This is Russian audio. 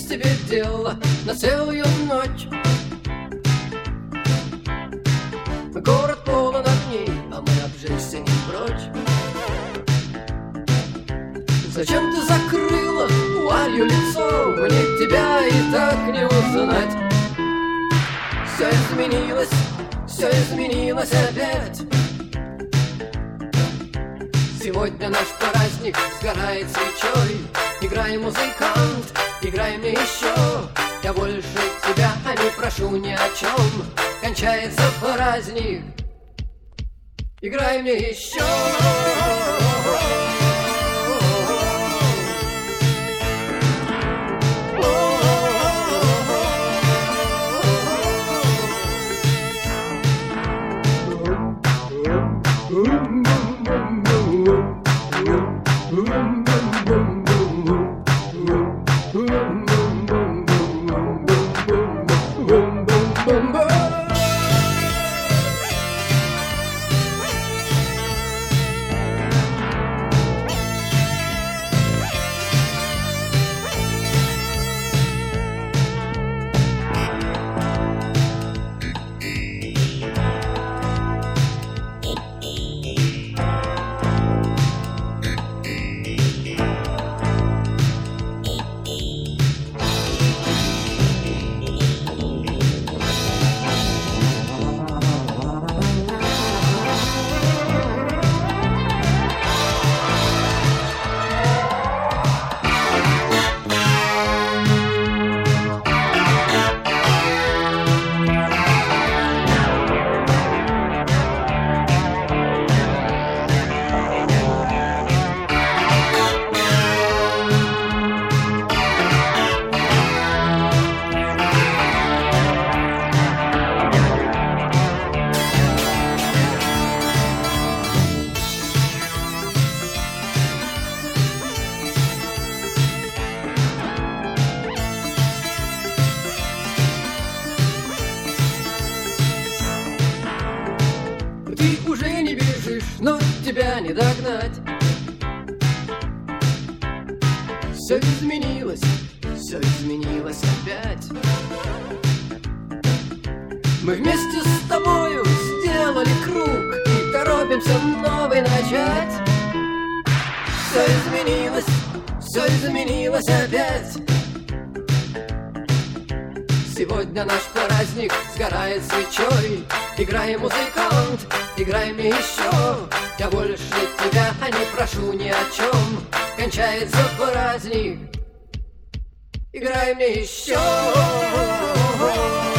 есть тебе дело на целую ночь. Город полон огней, а мы обжечься не прочь. Зачем ты закрыла вуалью лицо? Мне тебя и так не узнать. Все изменилось опять. Сегодня наш праздник сгорает свечой. Играй, музыкант, играй мне еще. Я больше тебя не прошу ни о чем. Кончается праздник, играй мне еще. Ты уже не бежишь, но тебя не догнать. Все изменилось опять. Мы вместе с тобою сделали круг и торопимся новый начать. Все изменилось опять. Сегодня наш праздник сгорает свечой. Играй, музыкант, играй мне еще. Я больше тебя не прошу ни о чем. Кончается праздник, играй мне еще.